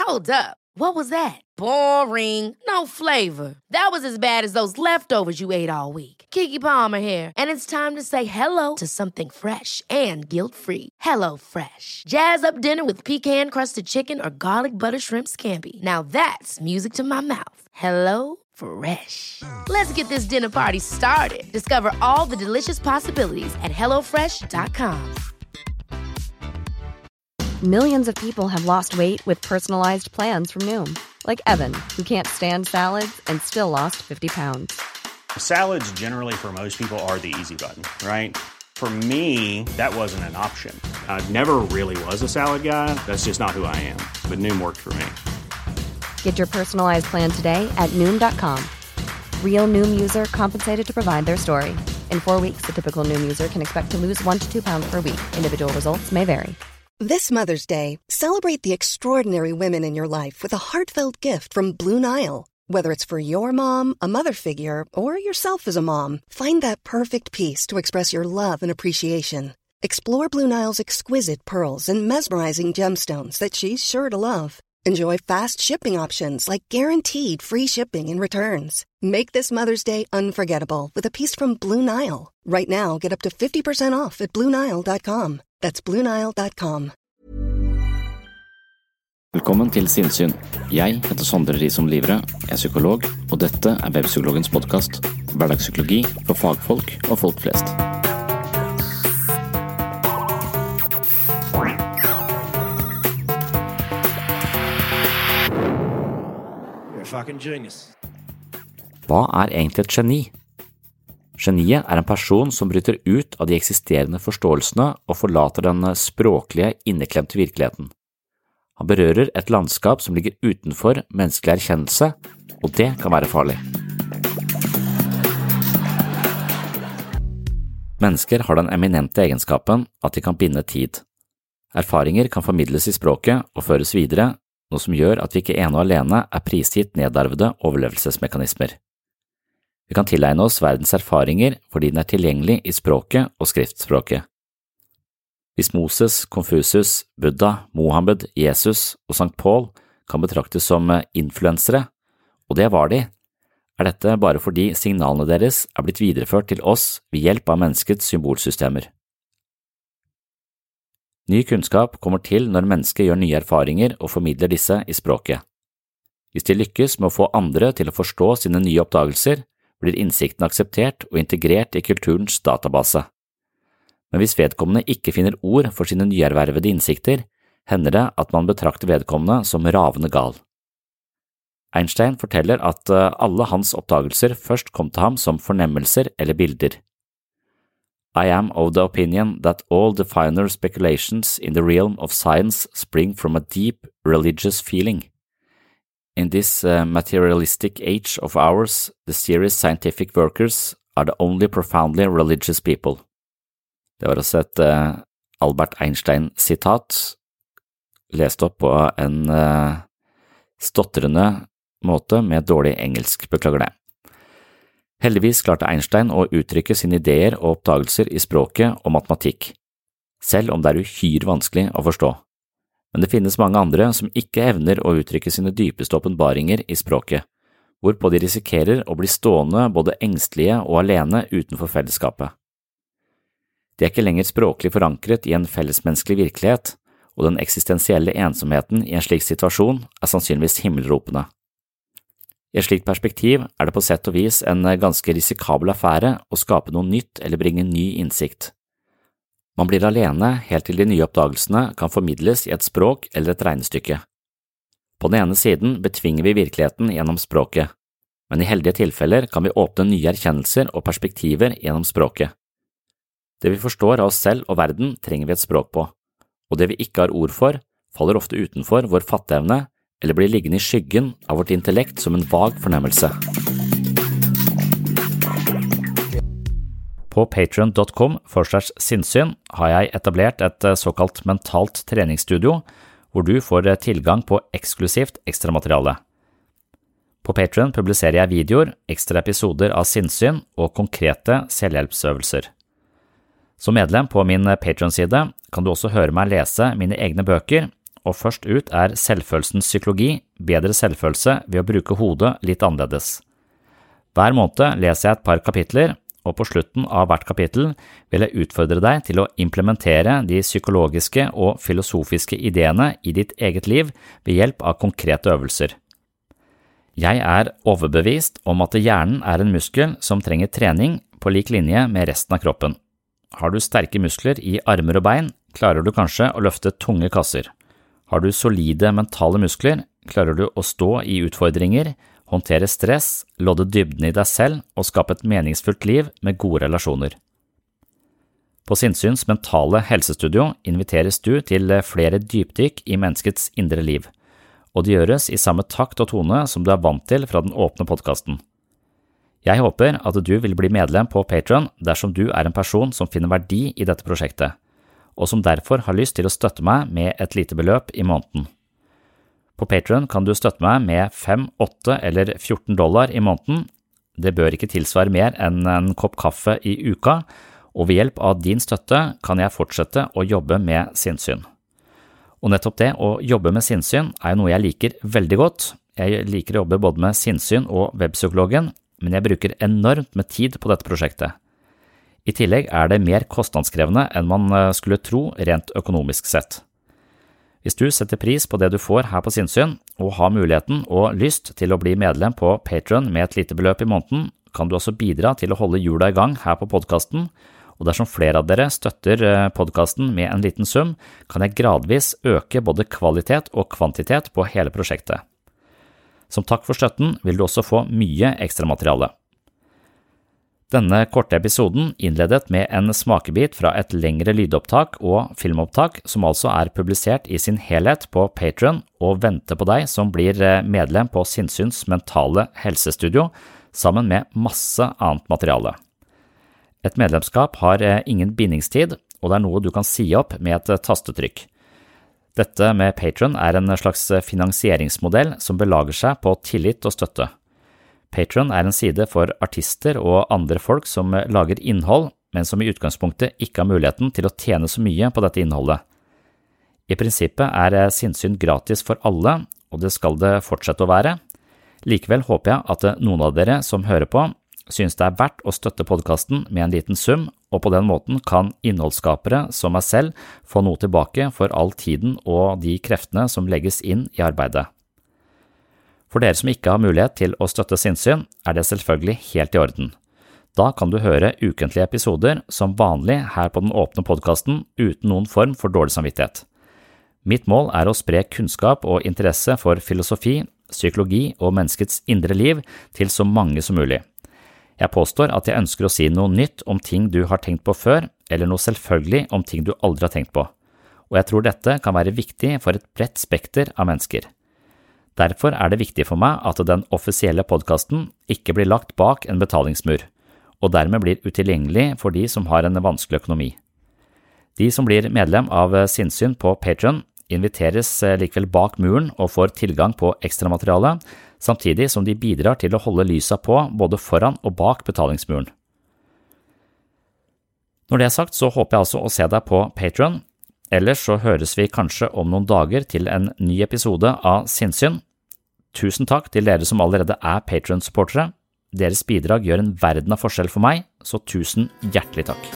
Hold up. What was that? Boring. No flavor. That was as bad as those leftovers you ate all week. Keke Palmer here, and it's time to say hello to something fresh and guilt-free. Hello Fresh. Jazz up dinner with pecan-crusted chicken or garlic butter shrimp scampi. Now that's music to my mouth. Hello Fresh. Let's get this dinner party started. Discover all the delicious possibilities at hellofresh.com. Millions of people have lost weight with personalized plans from Noom. Like Evan, who can't stand salads and still lost 50 pounds. Salads generally for most people are the easy button, right? For me, that wasn't an option. I never really was a salad guy. That's just not who I am. But Noom worked for me. Get your personalized plan today at Noom.com. Real Noom user compensated to provide their story. In 4 weeks, the typical Noom user can expect to lose 1 to 2 pounds per week. Individual results may vary. This Mother's Day, celebrate the extraordinary women in your life with a heartfelt gift from Blue Nile. Whether it's for your mom, a mother figure, or yourself as a mom, find that perfect piece to express your love and appreciation. Explore Blue Nile's exquisite pearls and mesmerizing gemstones that she's sure to love. Enjoy fast shipping options like guaranteed free shipping and returns. Make this Mother's Day unforgettable with a piece from Blue Nile. Right now, get up to 50% off at BlueNile.com. That's BlueNile.com. Velkommen til Sinnsyn. Jeg heter Sondre Risom Livre, er psykolog, og dette er Webpsykologens podcast. Hverdagspsykologi for fagfolk og folk flest. You're a fucking genius. Hva er egentlig et geni? Geniet er en person som bryter ut av de eksisterende forståelsene og forlater den språklige, inneklemte virkeligheten. Han berører et landskap som ligger utenfor menneskelig erkjennelse, og det kan være farlig. Mennesker har den eminente egenskapen at de kan binde tid. Erfaringer kan formidles i språket og føres videre, noe som gjør at vi ikke ene og alene er prisgitt nedarvede overlevelsesmekanismer. Vi kan tilegne oss verdens erfaringer fordi den er tilgjengelig i språket og skriftspråket. Hvis Moses, Konfusius, Buddha, Mohammed, Jesus og Sankt Paul kan betraktes som influensere, og det var de, er dette bare fordi signalene deres er blitt videreført til oss ved hjelp av menneskets symbolsystemer. Ny kunnskap kommer til når mennesket gjør nye erfaringer og formidler disse i språket. Hvis de lykkes med å få andre til å forstå sine nye oppdagelser, blir innsikten akseptert og integrert i kulturens database. Men hvis vedkommende ikke finner ord for sine nyervervede innsikter, hender det at man betrakter vedkommende som ravende gal. Einstein forteller at alle hans oppdagelser først kom til ham som fornemmelser eller bilder. I am of the opinion that all the finer speculations in the realm of science spring from a deep religious feeling. In this materialistic age of ours, the serious scientific workers are the only profoundly religious people. Det var også et Albert Einstein-sitat, lest opp på en stotrende måte med dårlig engelsk, beklager det. Heldigvis klarte Einstein å uttrykke sine ideer og oppdagelser i språket og matematikk, selv om det er uhyre vanskelig å forstå. Men det finnes mange andre som ikke evner å uttrykke sine dypeste åpenbaringer i språket, hvorpå de risikerer å bli stående både engstelige og alene utenfor fellesskapet. De er ikke lenger språklig forankret i en fellesmenneskelig virkelighet, og den eksistensielle ensomheten i en slik situasjon er sannsynligvis himmelropende. I et slikt perspektiv er det på sett og vis en ganske risikabel affære å skape noe nytt eller bringe ny innsikt. Man blir alene helt til de nye oppdagelsene kan formidles i et språk eller et regnestykke. På den ene siden betvinger vi virkeligheten gjennom språket, men i heldige tilfeller kan vi åpne nye erkjennelser og perspektiver gjennom språket. Det vi forstår av oss selv og verden trenger vi et språk på, og det vi ikke har ord for, faller ofte utenfor vår fatteevne eller blir liggende i skyggen av vårt intellekt som en vag fornemmelse. På patreon.com/sinnssyn har jeg etablert et såkalt mentalt treningsstudio, hvor du får tilgang på eksklusivt ekstramateriale. På Patreon publiserer jeg videoer, ekstra episoder av sinnssyn og konkrete selvhjelpsøvelser. Som medlem på min Patreon-side kan du også høre meg lese mine egne bøker, og først ut er Selvfølelsens psykologi, bedre selvfølelse ved å bruke hodet litt annerledes. Hver måned leser jeg et par kapitler, og på slutten av hvert kapittel vil jeg utfordre deg til å implementere de psykologiske og filosofiske ideene i ditt eget liv ved hjelp av konkrete øvelser. Jeg er overbevist om at hjernen er en muskel som trenger trening på lik linje med resten av kroppen. Har du sterke muskler i armer og bein, klarer du kanskje å løfte tunge kasser. Har du solide mentale muskler, klarer du å stå i utfordringer, håndtere stress, lodde dybden i deg selv og skape et meningsfullt liv med gode relasjoner. På Sinnsyns mentale helsestudio inviteres du til flere dypdykk i menneskets indre liv, og det gjøres i samme takt og tone som du er vant til fra den åpne podcasten. Jeg håper at du vil bli medlem på Patreon dersom du er en person som finner verdi i dette prosjektet, og som derfor har lyst til å støtte meg med et lite beløp i måneden. På Patreon kan du støtte meg med 5, 8 eller $14 i måneden. Det bør ikke tilsvare mer enn en kopp kaffe i uka, og ved hjelp av din støtte kan jeg fortsette å jobbe med sinnssyn. Og nettopp det å jobbe med sinnssyn er noe jeg liker veldig godt. Jeg liker å jobbe både med sinnssyn og webpsykologen, men jeg bruker enormt med tid på dette prosjektet. I tillegg er det mer kostnadskrevende enn man skulle tro rent økonomisk sett. Hvis du setter pris på det du får her på Sinnssyn, og har muligheten og lyst til å bli medlem på Patreon med et lite beløp i måneden, kan du også bidra til å holde hjula i gang her på podcasten, og dersom flere av dere støtter podcasten med en liten sum, kan jeg gradvis øke både kvalitet og kvantitet på hele prosjektet. Som takk for støtten vil du også få mye ekstra materiale. Denne korte episoden innledet med en smakebit fra et lengre lydopptak og filmopptak som altså er publisert i sin helhet på Patreon og venter på deg som blir medlem på Sinnsyns mentale helsestudio sammen med masse annet materiale. Et medlemskap har ingen bindingstid, og det er noe du kan si opp med et tastetrykk. Dette med Patreon er en slags finansieringsmodell som belager seg på tillit og støtte. Patreon er en side for artister og andre folk som lager innhold, men som i utgangspunktet ikke har muligheten til å tjene så mye på dette innholdet. I prinsippet er sinnssyn gratis for alle, og det skal det fortsette å være. Likevel håper jeg at noen av dere som hører på, synes det er verdt å støtte podcasten med en liten sum, og på den måten kan innholdsskapere som meg selv få noe tilbake for all tiden og de kreftene som legges inn i arbeidet. For dere som ikke har mulighet til å støtte sinnssyn, er det selvfølgelig helt i orden. Da kan du høre ukentlige episoder som vanlig her på den åpne podcasten uten noen form for dårlig samvittighet. Mitt mål er å spre kunnskap og interesse for filosofi, psykologi og menneskets indre liv til så mange som mulig. Jeg påstår at jeg ønsker å si noe nytt om ting du har tenkt på før, eller noe selvfølgelig om ting du aldri har tenkt på, og jeg tror dette kan være viktig for et bredt spekter av mennesker. Derfor er det viktig for meg at den offisielle podcasten ikke blir lagt bak en betalingsmur, og dermed blir utilgjengelig for de som har en vanskelig økonomi. De som blir medlem av Sinnssyn på Patreon inviteres likevel bak muren og får tilgang på ekstra materiale, samtidig som de bidrar til å holde lysa på både foran og bak betalingsmuren. Når det er sagt, så håper jeg altså å se deg på Patreon. Ellers så høres vi kanskje om noen dager til en ny episode av Sinnssyn. Tusen takk til dere som allerede er Patreon-supportere. Deres bidrag gjør en verden av forskjell for meg, så tusen hjertelig takk.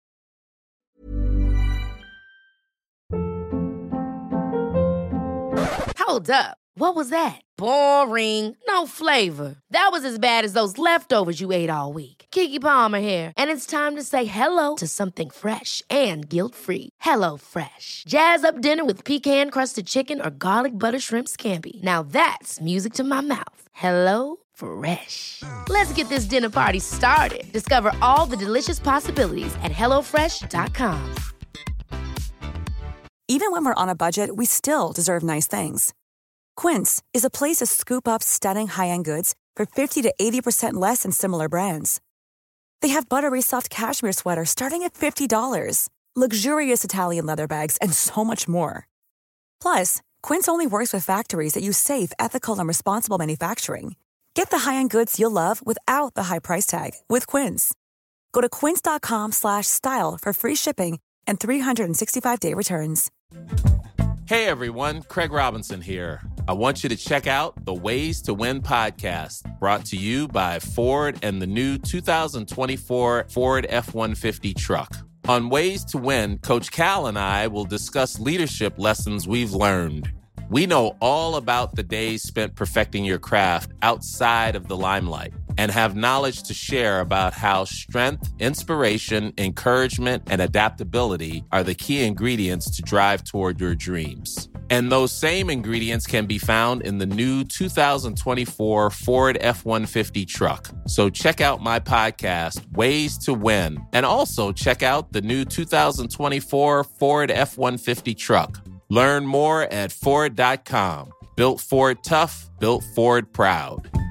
Hold up. What was that? Boring. No flavor. That was as bad as those leftovers you ate all week. Keke Palmer here, and it's time to say hello to something fresh and guilt-free. Hello Fresh. Jazz up dinner with pecan-crusted chicken or garlic butter shrimp scampi. Now that's music to my mouth. Hello Fresh. Let's get this dinner party started. Discover all the delicious possibilities at HelloFresh.com. Even when we're on a budget, we still deserve nice things. Quince is a place to scoop up stunning high-end goods for 50 to 80% less than similar brands. They have buttery soft cashmere sweaters starting at $50, luxurious Italian leather bags, and so much more. Plus, Quince only works with factories that use safe, ethical, and responsible manufacturing. Get the high-end goods you'll love without the high price tag with Quince. Go to quince.com/style for free shipping and 365-day returns. Hey everyone, Craig Robinson here. I want you to check out the Ways to Win podcast, brought to you by Ford and the new 2024 Ford F-150 truck. On Ways to Win, Coach Cal and I will discuss leadership lessons we've learned. We know all about the days spent perfecting your craft outside of the limelight and have knowledge to share about how strength, inspiration, encouragement, and adaptability are the key ingredients to drive toward your dreams. And those same ingredients can be found in the new 2024 Ford F-150 truck. So check out my podcast, Ways to Win, and also check out the new 2024 Ford F-150 truck. Learn more at Ford.com. Built Ford tough, built Ford proud.